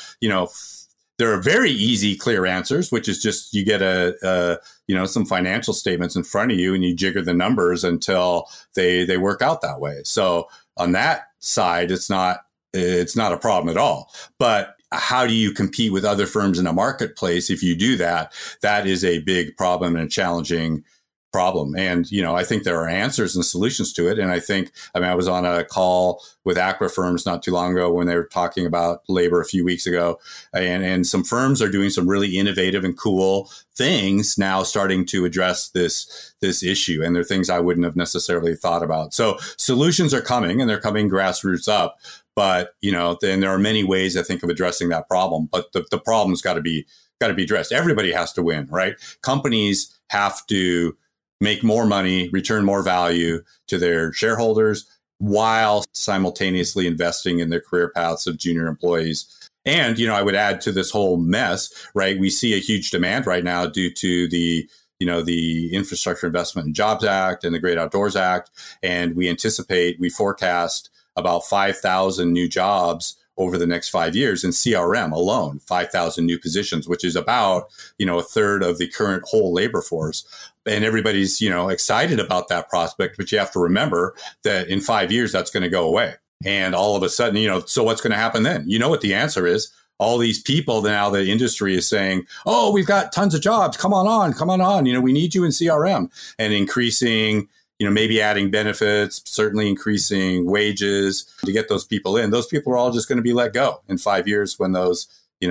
there are very easy, clear answers, which is just you get some financial statements in front of you and you jigger the numbers until they work out that way. So on that side, it's not a problem at all. But how do you compete with other firms in a marketplace? If you do that, that is a big problem and a challenging problem. And, I think there are answers and solutions to it. And I was on a call with Acra firms not too long ago when they were talking about labor a few weeks ago. And some firms are doing some really innovative and cool things now, starting to address this issue. And they're things I wouldn't have necessarily thought about. So solutions are coming, and they're coming grassroots up. But, then there are many ways, I think, of addressing that problem. But the problem's got to be addressed. Everybody has to win, right? Companies have to make more money, return more value to their shareholders, while simultaneously investing in the career paths of junior employees. And, I would add to this whole mess, right? We see a huge demand right now due to the Infrastructure Investment and Jobs Act and the Great Outdoors Act. And we forecast about 5,000 new jobs over the next 5 years in CRM alone, 5,000 new positions, which is about, a third of the current whole labor force. And everybody's, excited about that prospect, but you have to remember that in 5 years, that's going to go away. And all of a sudden, so what's going to happen then? You know what the answer is. All these people now, the industry is saying, oh, we've got tons of jobs. Come on. We need you in CRM, and increasing, maybe adding benefits, certainly increasing wages to get those people in. Those people are all just going to be let go in 5 years when those,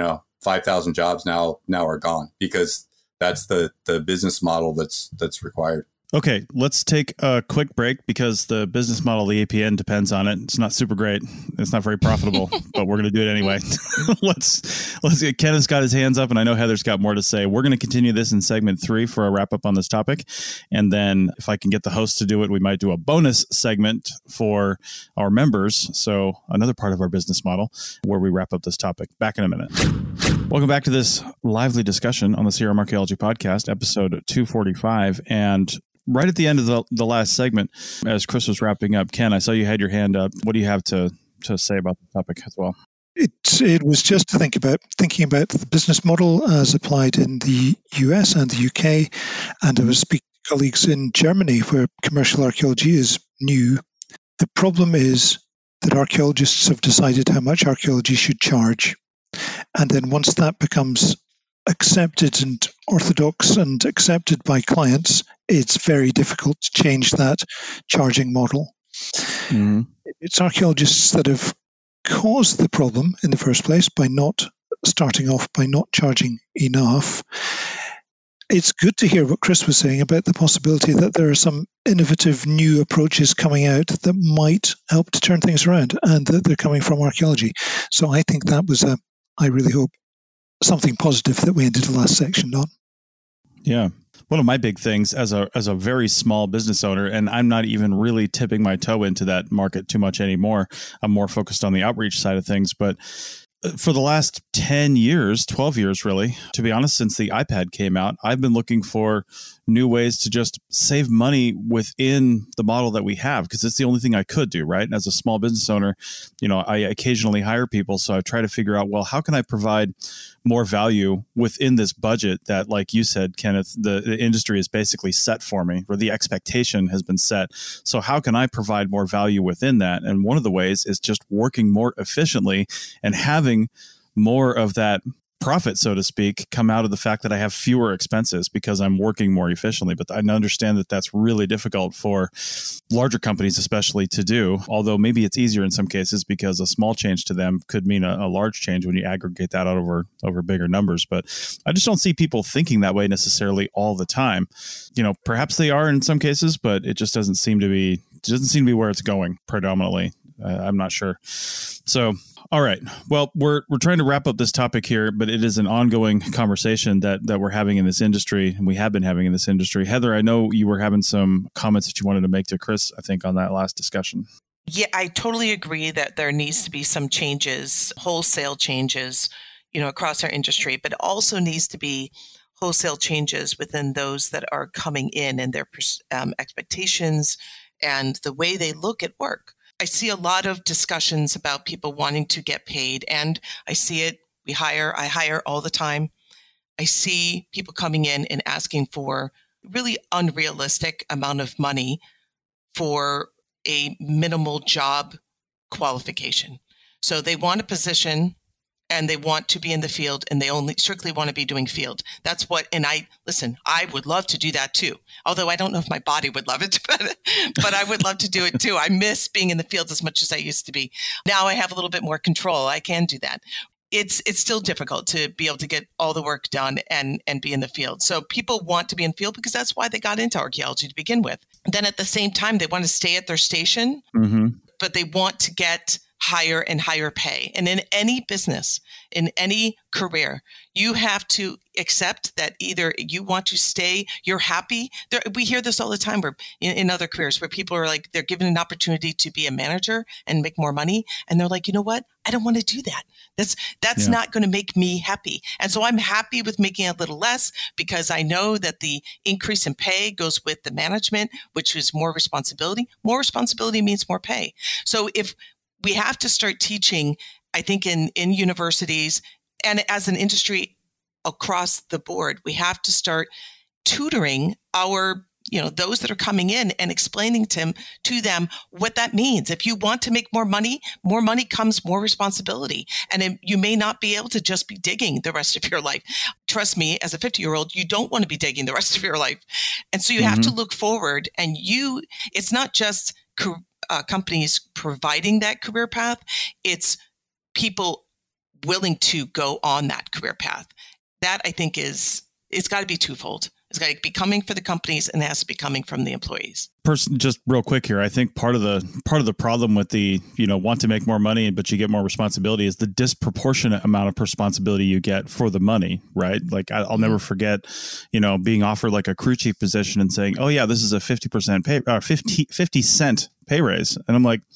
5,000 jobs now are gone, because that's the business model that's required.
Okay, let's take a quick break because the business model of the APN depends on it. It's not super great. It's not very profitable, but we're going to do it anyway. Let's get Kenneth's got his hands up, and I know Heather's got more to say. We're going to continue this in segment 3 for a wrap up on this topic. And then if I can get the host to do it, we might do a bonus segment for our members. So another part of our business model where we wrap up this topic. Back in a minute. Welcome back to this lively discussion on the CRM Archaeology Podcast, episode 245. And right at the end of the last segment, as Chris was wrapping up, Ken, I saw you had your hand up. What do you have to say about the topic as well?
It was just to thinking about the business model as applied in the US and the UK, and I was speaking to colleagues in Germany where commercial archaeology is new. The problem is that archaeologists have decided how much archaeology should charge, and then once that becomes accepted and orthodox and accepted by clients, it's very difficult to change that charging model. Mm-hmm. It's archaeologists that have caused the problem in the first place by not starting off by not charging enough. It's good to hear what Chris was saying about the possibility that there are some innovative new approaches coming out that might help to turn things around, and that they're coming from archaeology. So I think that was I really hope, something positive that we ended the last section on.
Yeah. One of my big things as a very small business owner, and I'm not even really tipping my toe into that market too much anymore. I'm more focused on the outreach side of things. But for the last 10 years, 12 years, really, to be honest, since the iPad came out, I've been looking for new ways to just save money within the model that we have, because it's the only thing I could do, right? And as a small business owner, I occasionally hire people. So I try to figure out, well, how can I provide more value within this budget that, like you said, Kenneth, the industry is basically set for me, or the expectation has been set. So how can I provide more value within that? And one of the ways is just working more efficiently and having more of that profit, so to speak, come out of the fact that I have fewer expenses because I'm working more efficiently. But I understand that that's really difficult for larger companies, especially, to do, although maybe it's easier in some cases because a small change to them could mean a large change when you aggregate that out over bigger numbers. But I just don't see people thinking that way necessarily all the time. Perhaps they are in some cases, but it just doesn't seem to be where it's going predominantly. I'm not sure. So, all right. Well, we're trying to wrap up this topic here, but it is an ongoing conversation that we're having in this industry, and we have been having in this industry. Heather, I know you were having some comments that you wanted to make to Chris, I think, on that last discussion.
Yeah, I totally agree that there needs to be some changes, wholesale changes, across our industry, but it also needs to be wholesale changes within those that are coming in and their expectations and the way they look at work. I see a lot of discussions about people wanting to get paid, and I see it. I hire all the time. I see people coming in and asking for really unrealistic amount of money for a minimal job qualification. So they want a position and they want to be in the field, and they only strictly want to be doing field. That's what, and I would love to do that too. Although I don't know if my body would love it, but I would love to do it too. I miss being in the field as much as I used to be. Now I have a little bit more control. I can do that. It's still difficult to be able to get all the work done and be in the field. So people want to be in field because that's why they got into archaeology to begin with. Then at the same time, they want to stay at their station, but they want to get higher and higher pay. And in any business, in any career, you have to accept that either you want to stay, you're happy. We hear this all the time where in other careers where people are like, they're given an opportunity to be a manager and make more money. And they're like, you know what? I don't want to do that. That's not going to make me happy. And so I'm happy with making a little less because I know that the increase in pay goes with the management, which is more responsibility. More responsibility means more pay. So if we have to start teaching, I think, in universities and as an industry across the board, we have to start tutoring our, those that are coming in and explaining to them what that means. If you want to make more money comes more responsibility. And you may not be able to just be digging the rest of your life. Trust me, as a 50-year-old, you don't want to be digging the rest of your life. And so you have to look forward, and it's not just companies providing that career path, it's people willing to go on that career path. That, I think, it's got to be twofold. It's got to be coming for the companies, and it has to be coming from the employees.
Just real quick here, I think part of the problem with the want to make more money but you get more responsibility is the disproportionate amount of responsibility you get for the money, right? Like I'll never forget, being offered like a crew chief position and saying, "Oh yeah, this is a 50% pay, 50 cent pay raise," and I'm like,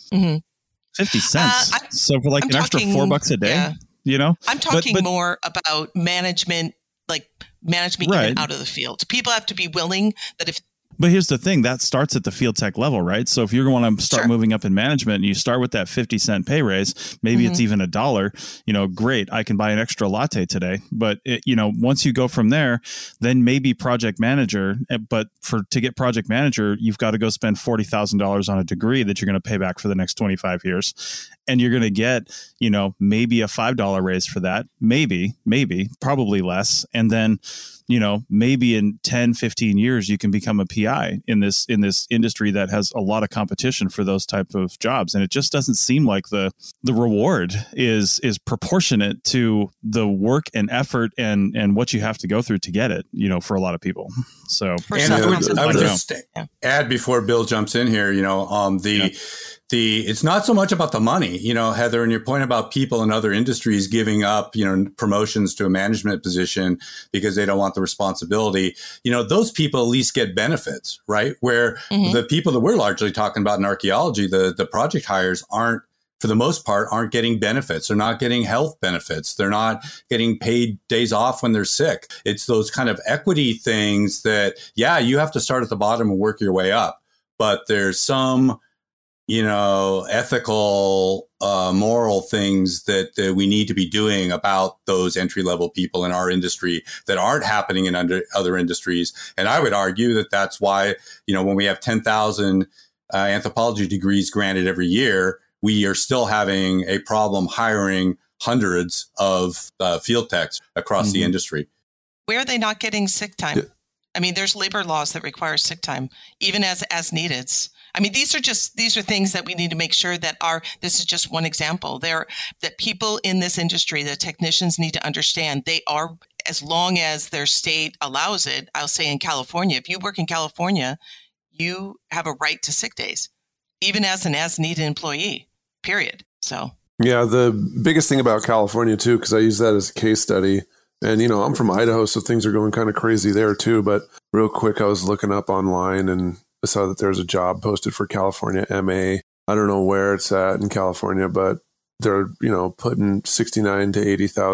50 cents. So for like an extra $4 a day,
I'm talking more about management, like management even out of the field. People have to be willing that if
But here's the thing, that starts at the field tech level, right? So if you're going to start moving up in management and you start with that 50-cent pay raise, maybe it's even $1, great, I can buy an extra latte today. But once you go from there, then maybe project manager, but to get project manager, you've got to go spend $40,000 on a degree that you're going to pay back for the next 25 years. And you're going to get, maybe a $5 raise for that, maybe, probably less. And then, maybe in 10, 15 years, you can become a PI in this industry that has a lot of competition for those type of jobs. And it just doesn't seem like the reward is proportionate to the work and effort and what you have to go through to get it, for a lot of people. So
I would just add before Bill jumps in here, it's not so much about the money, Heather, and your point about people in other industries giving up, promotions to a management position because they don't want the responsibility. Those people at least get benefits, right? Where the people that we're largely talking about in archaeology, the project hires for the most part, aren't getting benefits. They're not getting health benefits. They're not getting paid days off when they're sick. It's those kind of equity things that, you have to start at the bottom and work your way up. But there's some ethical, moral things that we need to be doing about those entry-level people in our industry that aren't happening in other industries. And I would argue that that's why, when we have 10,000 anthropology degrees granted every year, we are still having a problem hiring hundreds of field techs across the industry.
Where are they not getting sick time? I mean, there's labor laws that require sick time, even as needed. I mean, these are things that we need to make sure that this is just one example that people in this industry, the technicians need to understand they are, as long as their state allows it. I'll say in California, if you work in California, you have a right to sick days, even as an as-needed employee, period. So.
Yeah, the biggest thing about California too, because I use that as a case study, and I'm from Idaho, so things are going kind of crazy there too. But real quick, I was looking up online and I saw that there's a job posted for California MA. I don't know where it's at in California, but they're, putting $69,000 to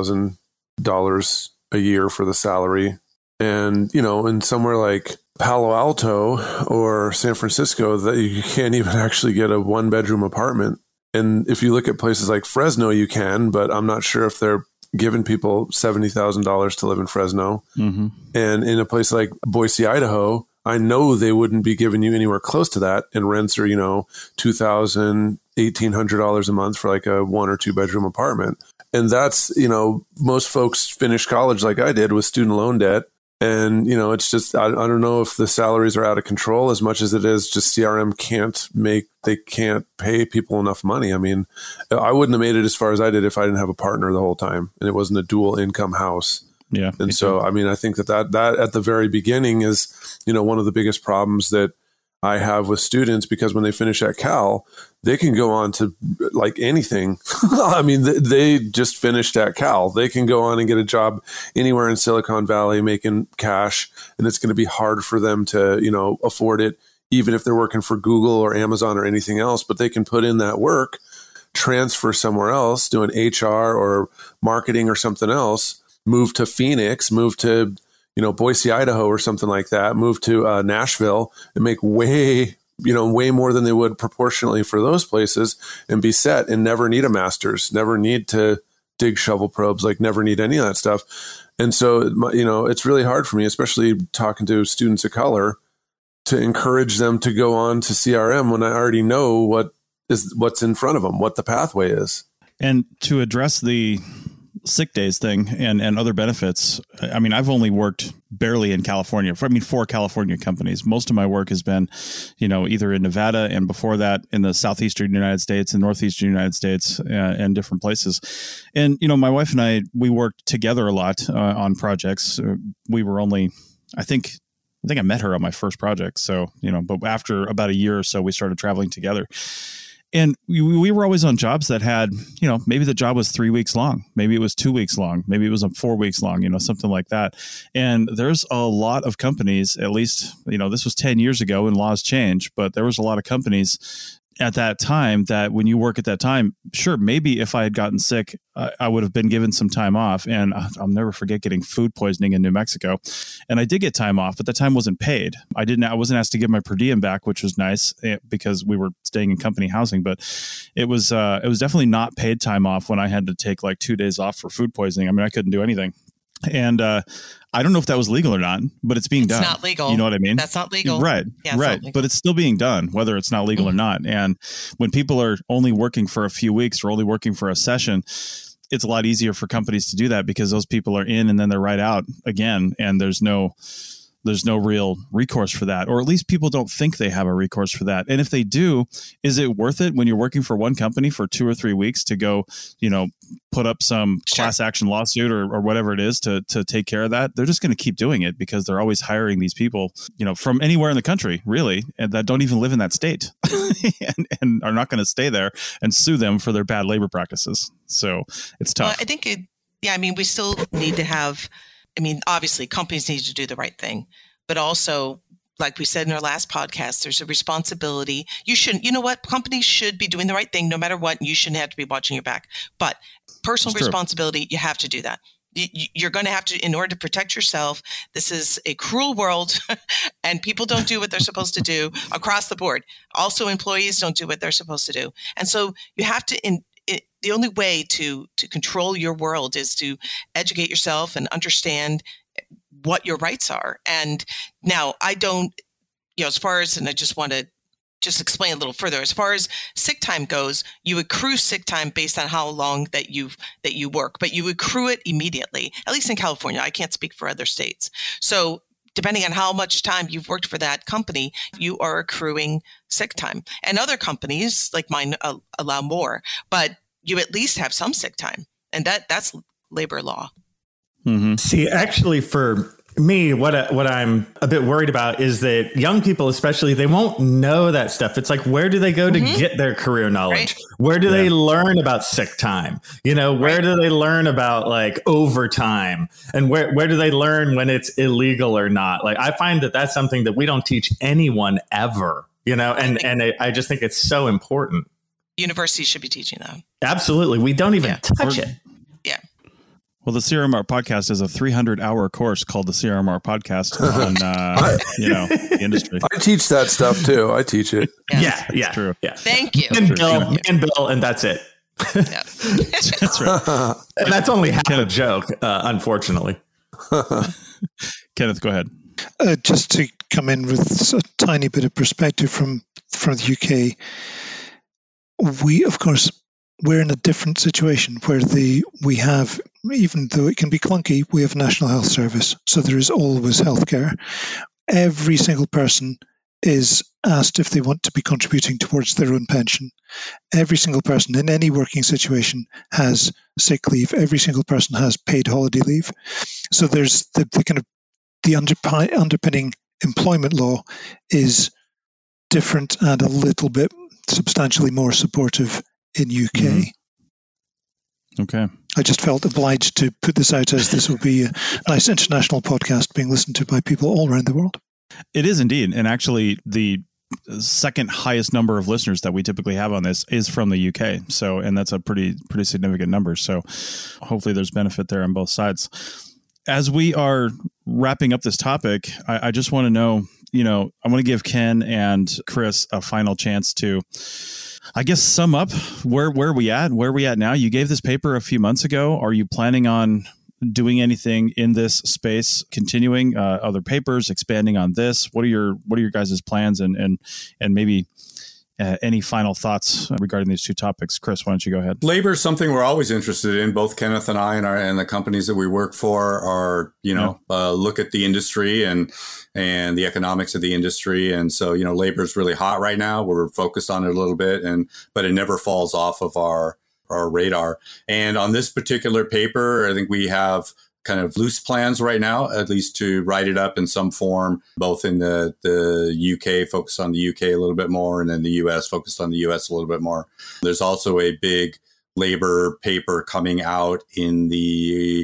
$80,000 a year for the salary. And, in somewhere like Palo Alto or San Francisco, that you can't even actually get a 1-bedroom apartment. And if you look at places like Fresno, you can, but I'm not sure if they're giving people $70,000 to live in Fresno. Mm-hmm. And in a place like Boise, Idaho, I know they wouldn't be giving you anywhere close to that. And rents are, $2,000, $1,800 a month for like a 1 or 2 bedroom apartment. And that's, most folks finish college like I did with student loan debt. And, it's just, I don't know if the salaries are out of control as much as it is just CRM they can't pay people enough money. I mean, I wouldn't have made it as far as I did if I didn't have a partner the whole time and it wasn't a dual income house.
Yeah.
And so, I mean, I think that at the very beginning is, one of the biggest problems that I have with students, because when they finish at Cal, they can go on to like anything. I mean, they just finished at Cal. They can go on and get a job anywhere in Silicon Valley making cash, and it's going to be hard for them to, afford it, even if they're working for Google or Amazon or anything else. But they can put in that work, transfer somewhere else, doing HR or marketing or something else, move to Phoenix, move to Boise, Idaho or something like that, move to Nashville and make way more than they would proportionally for those places and be set and never need a master's, never need to dig shovel probes, like never need any of that stuff. And so, it's really hard for me, especially talking to students of color, to encourage them to go on to CRM when I already know what's in front of them, what the pathway is.
And to address the sick days thing and other benefits, I mean, I've only worked barely in California. For California companies. Most of my work has been, either in Nevada and before that in the southeastern United States and northeastern United States and different places. And, my wife and I, we worked together a lot on projects. We were only, I think I met her on my first project. So, but after about a year or so, we started traveling together. And we were always on jobs that had, maybe the job was 3 weeks long. Maybe it was 2 weeks long. Maybe it was 4 weeks long, something like that. And there's a lot of companies, at least, this was 10 years ago and laws changed, but there was a lot of companies. at that time that when you work at that time, sure, maybe if I had gotten sick, I would have been given some time off. And I'll never forget getting food poisoning in New Mexico. And I did get time off, but the time wasn't paid. I wasn't asked to give my per diem back, which was nice because we were staying in company housing, but it was definitely not paid time off when I had to take like 2 days off for food poisoning. I mean, I couldn't do anything. And I don't know if that was legal or not, but it's being done.
It's not legal.
You know what I mean?
That's not legal.
Right.
Yeah,
right. But it's still being done, whether it's not legal or not. And when people are only working for a few weeks or only working for a session, it's a lot easier for companies to do that because those people are in and then they're right out again. And there's no real recourse for that, or at least people don't think they have a recourse for that. And if they do, is it worth it when you're working for one company for 2 or 3 weeks to go, put up some class action lawsuit or whatever it is to take care of that? They're just going to keep doing it because they're always hiring these people, from anywhere in the country, really, and that don't even live in that state and are not going to stay there and sue them for their bad labor practices. So it's tough.
Well, I think we still need to have, obviously companies need to do the right thing, but also, like we said in our last podcast, there's a responsibility. Companies should be doing the right thing no matter what. And you shouldn't have to be watching your back, but personal responsibility, you have to do that. You're going to have to, in order to protect yourself. This is a cruel world and people don't do what they're supposed to do across the board. Also, employees don't do what they're supposed to do. And so you have to, the only way to control your world is to educate yourself and understand what your rights are. And now I don't, as far as, and I just want to just explain a little further, as far as sick time goes, you accrue sick time based on how long that you work, but you accrue it immediately, at least in California. I can't speak for other states. So depending on how much time you've worked for that company, you are accruing sick time. And other companies like mine allow more, but you at least have some sick time. And that's labor law.
Mm-hmm.
See, actually, for me, what I'm a bit worried about is that young people, especially, they won't know that stuff. It's like, where do they go to get their career knowledge? Right. Where do they learn about sick time? Where do they learn about like overtime? And where do they learn when it's illegal or not? Like, I find that that's something that we don't teach anyone ever, and I just think it's so important.
Universities should be teaching that.
Absolutely. We don't even touch it.
Yeah.
Well, the CRMR podcast is a 300-hour course called the CRMR podcast on, the industry.
I teach that stuff too. I teach it.
Yeah.
It's true.
Yeah.
Thank you.
And Bill, and that's it.
Yeah.
That's right.
And that's only half a joke, unfortunately.
Kenneth, go ahead.
Just to come in with a tiny bit of perspective from the UK, we're in a different situation where we have, even though it can be clunky, we have National Health Service. So there is always healthcare. Every single person is asked if they want to be contributing towards their own pension. Every single person in any working situation has sick leave. Every single person has paid holiday leave. So there's the underpinning employment law is different and a little bit substantially more supportive in UK.
Mm-hmm. Okay.
I just felt obliged to put this out as this will be a nice international podcast being listened to by people all around the world.
It is indeed. And actually the second highest number of listeners that we typically have on this is from the UK. So, and that's a pretty significant number. So hopefully there's benefit there on both sides. As we are wrapping up this topic, I just want to know, I want to give Ken and Chris a final chance to, I guess, sum up where are we at now. You gave this paper a few months ago. Are you planning on doing anything in this space, continuing other papers, expanding on this? What are your guys' plans and maybe any final thoughts regarding these two topics? Chris, why don't you go ahead? Labor
is something we're always interested in. Both Kenneth and I and the companies that we work for are, look at the industry and the economics of the industry. And so, labor is really hot right now. We're focused on it a little bit, but it never falls off of our radar. And on this particular paper, I think we have kind of loose plans right now, at least to write it up in some form, both in the UK, focused on the UK a little bit more, and then the US, focused on the US a little bit more. There's also a big labor paper coming out in the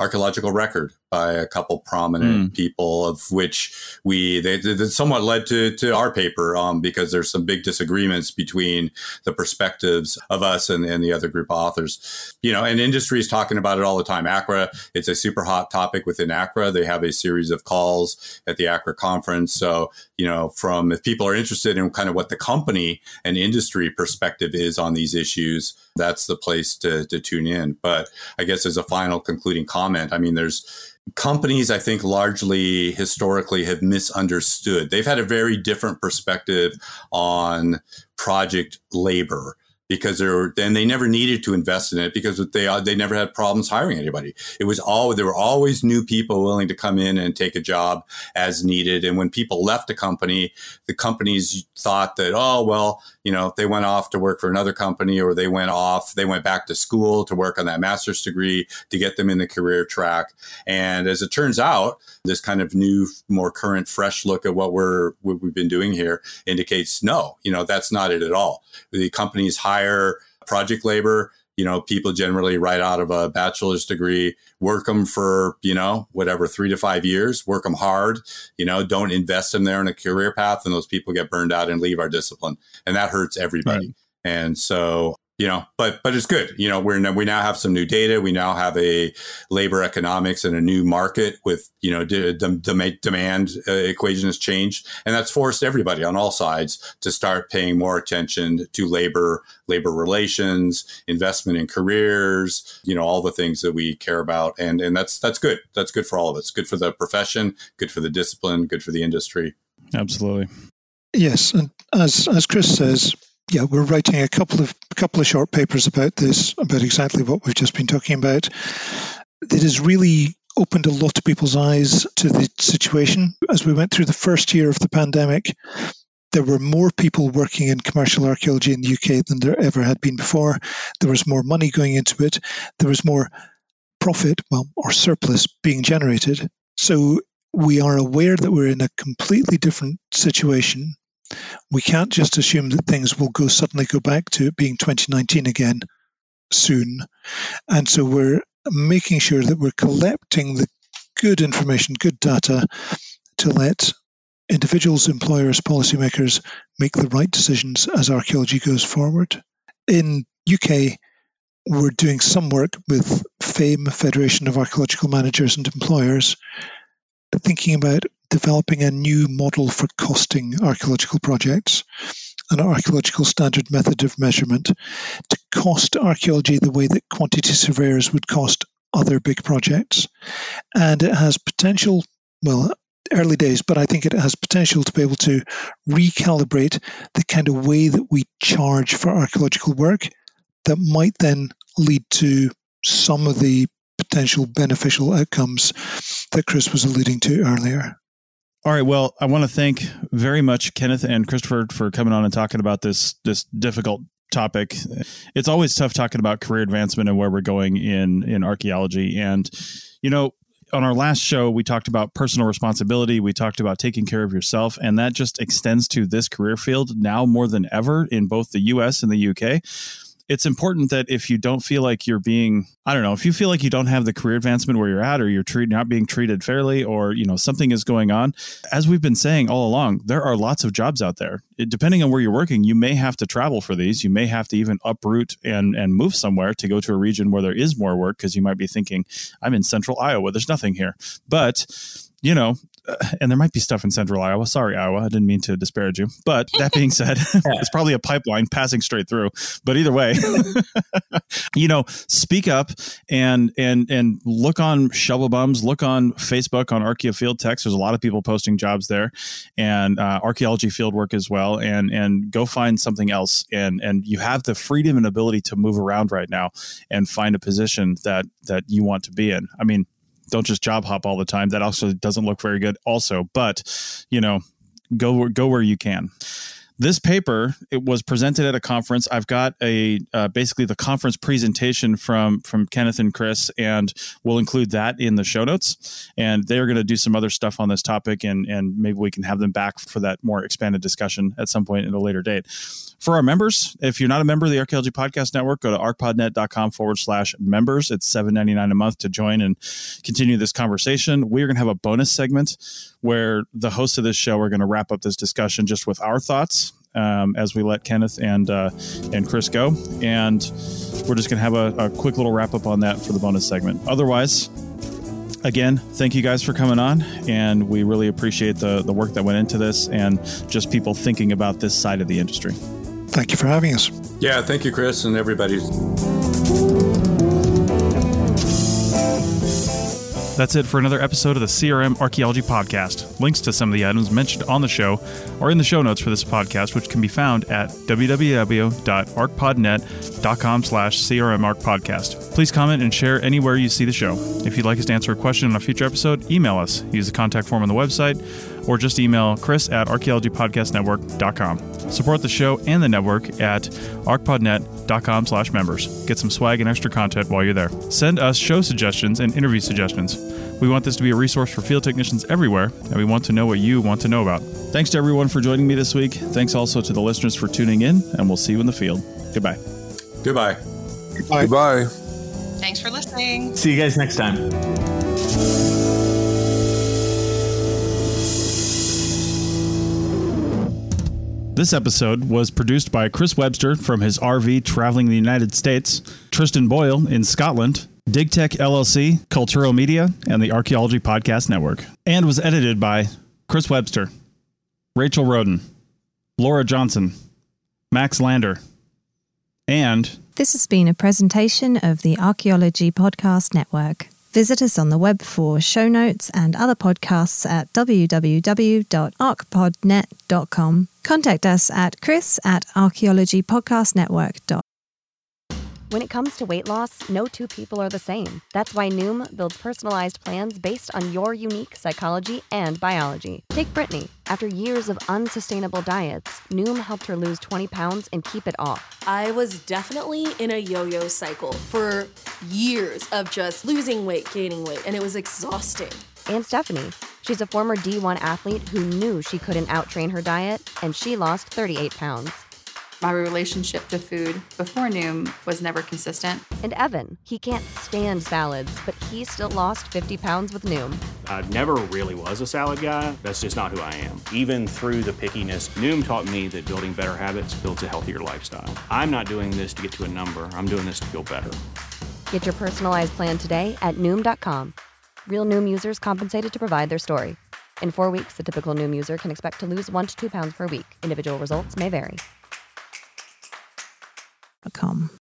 archaeological record by a couple prominent people, of which they somewhat led to our paper, because there's some big disagreements between the perspectives of us and the other group of authors. And industry is talking about it all the time. ACRA, it's a super hot topic within ACRA. They have a series of calls at the ACRA conference. So, if people are interested in kind of what the company and industry perspective is on these issues, that's the place to tune in. But I guess as a final concluding comment, I mean, there's companies, I think, largely historically have misunderstood. They've had a very different perspective on project labor, because they never needed to invest in it because they never had problems hiring anybody. There were always new people willing to come in and take a job as needed. And when people left the companies thought that, they went off to work for another company, or they went back to school to work on that master's degree to get them in the career track. And as it turns out, this kind of new, more current, fresh look at what we've been doing here indicates no, that's not it at all. The companies hire project labor, people generally right out of a bachelor's degree, work them for, 3 to 5 years, work them hard, don't invest them there in a career path. And those people get burned out and leave our discipline. And that hurts everybody. Right. And so, but it's good. We now have some new data. We now have a labor economics and a new market with, demand equation has changed. And that's forced everybody on all sides to start paying more attention to labor relations, investment in careers, all the things that we care about. And that's good. That's good for all of us. Good for the profession, good for the discipline, good for the industry.
Absolutely. Yes.
And as Chris says, yeah, we're writing a couple of short papers about this, about exactly what we've just been talking about. It has really opened a lot of people's eyes to the situation. As we went through the first year of the pandemic, there were more people working in commercial archaeology in the UK than there ever had been before. There was more money going into it. There was more profit, or surplus being generated. So we are aware that we're in a completely different situation. We can't just assume that things will suddenly go back to it being 2019 again soon. And so we're making sure that we're collecting the good information, good data, to let individuals, employers, policymakers make the right decisions as archaeology goes forward. In UK, we're doing some work with FAME, Federation of Archaeological Managers and Employers, thinking about developing a new model for costing archaeological projects, an archaeological standard method of measurement to cost archaeology the way that quantity surveyors would cost other big projects. And it has potential, early days, but I think it has potential to be able to recalibrate the kind of way that we charge for archaeological work that might then lead to some of the potential beneficial outcomes that Chris was alluding to earlier.
All right. Well, I want to thank very much Kenneth and Christopher for coming on and talking about this difficult topic. It's always tough talking about career advancement and where we're going in archaeology. And, on our last show, we talked about personal responsibility. We talked about taking care of yourself. And that just extends to this career field now more than ever in both the US and the UK. It's important that if you don't feel like you're being, if you feel like you don't have the career advancement where you're at, or you're not being treated fairly, or, something is going on, as we've been saying all along, there are lots of jobs out there. Depending on where you're working, you may have to travel for these. You may have to even uproot and move somewhere to go to a region where there is more work, because you might be thinking, I'm in central Iowa, there's nothing here. But, and there might be stuff in central Iowa. Sorry, Iowa. I didn't mean to disparage you. But that being said, it's probably a pipeline passing straight through. But either way, speak up and look on Shovel Bums, look on Facebook on Archaeo Field Techs. There's a lot of people posting jobs there, and archaeology field work as well. And go find something else. And you have the freedom and ability to move around right now and find a position that you want to be in. I mean, don't just job hop all the time. That also doesn't look very good also, but, go where you can. This paper, it was presented at a conference. I've got a basically the conference presentation from Kenneth and Chris, and we'll include that in the show notes. And they're going to do some other stuff on this topic, and maybe we can have them back for that more expanded discussion at some point at a later date. For our members, if you're not a member of the Archaeology Podcast Network, go to arcpodnet.com/members. It's $7.99 a month to join and continue this conversation. We're going to have a bonus segment where the hosts of this show are going to wrap up this discussion just with our thoughts as we let Kenneth and Chris go. And we're just going to have a quick little wrap up on that for the bonus segment. Otherwise, again, thank you guys for coming on, and we really appreciate the work that went into this and just people thinking about this side of the industry.
Thank you for having us.
Yeah, thank you, Chris, and everybody.
That's it for another episode of the CRM Archaeology Podcast. Links to some of the items mentioned on the show are in the show notes for this podcast, which can be found at www.arcpodnet.com/CRMArcPodcast. Please comment and share anywhere you see the show. If you'd like us to answer a question on a future episode, email us. Use the contact form on the website, or just email chris@archaeologypodcastnetwork.com. Support the show and the network at arcpodnet.com/members. Get some swag and extra content while you're there. Send us show suggestions and interview suggestions. We want this to be a resource for field technicians everywhere, and we want to know what you want to know about. Thanks to everyone for joining me this week. Thanks also to the listeners for tuning in, and we'll see you in the field. Goodbye.
Goodbye.
Goodbye.
Goodbye.
Thanks for listening.
See you guys next time.
This episode was produced by Chris Webster from his RV traveling the United States, Tristan Boyle in Scotland, DigTech LLC, Cultural Media, and the Archaeology Podcast Network. And was edited by Chris Webster, Rachel Roden, Laura Johnson, Max Lander, and...
This has been a presentation of the Archaeology Podcast Network. Visit us on the web for show notes and other podcasts at www.arcpodnet.com. Contact us at chris@archaeologypodcastnetwork.com.
When it comes to weight loss, no two people are the same. That's why Noom builds personalized plans based on your unique psychology and biology. Take Brittany. After years of unsustainable diets, Noom helped her lose 20 pounds and keep it off.
I was definitely in a yo-yo cycle for years of just losing weight, gaining weight, and it was exhausting.
And Stephanie. She's a former D1 athlete who knew she couldn't out-train her diet, and she lost 38 pounds.
My relationship to food before Noom was never consistent.
And Evan, he can't stand salads, but he still lost 50 pounds with Noom.
I never really was a salad guy. That's just not who I am. Even through the pickiness, Noom taught me that building better habits builds a healthier lifestyle. I'm not doing this to get to a number. I'm doing this to feel better.
Get your personalized plan today at Noom.com. Real Noom users compensated to provide their story. In 4 weeks, the typical Noom user can expect to lose 1 to 2 pounds per week. Individual results may vary.